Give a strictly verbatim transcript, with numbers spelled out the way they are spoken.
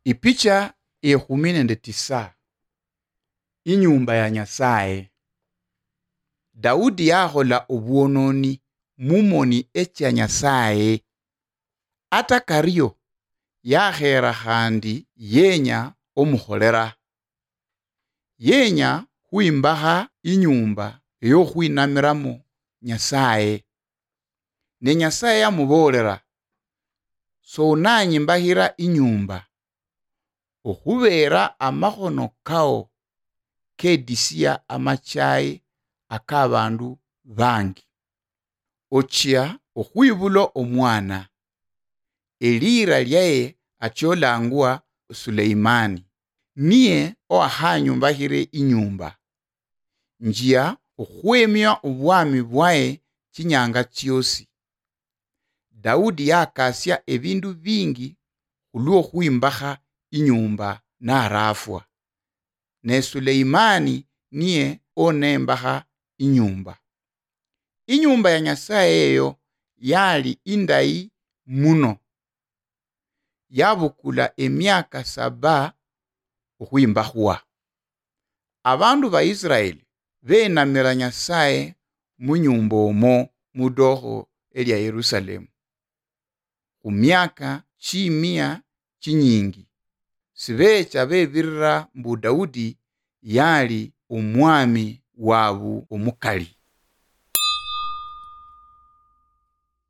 Ipicha ekhumi nende tisa. Inyumba ya Nyasaye. Daudi yakhola obwononi mumoni echa Nyasaye. Ata kariyo yakhera khandi yenya omukholera. Yenya khuimbakha inyumba yokhwinamiramo Nyasaye. Ne Nyasaye yamubolera, sonanyimbakhira inyumba okhubera amakhono kao kedisia amachayi akabandu bangi. Ochia okhwibula omwana. Elira lyaye acholangwa Suleimani. Niye oakhanyumbakhire inyumba. Njia okhwemya obwami bwaye chinyanga chiosi. Daudi yakasya ebindu bingi khulwo khwimbakha inyumba narafwa. Ne Suleimani niye onembakha inyumba. Inyumba ya Nyasaye eyo yali indayi muno. Yabukula emyaka saba okhwimbakhwa. Abandu ba Israeli benamira Nyasaye munyumba omo mudokho elya Yerusalemu. Khumyaka chimia chinyingi. Sibecha bebirira mbu Daudi yali omwami wabu omukali.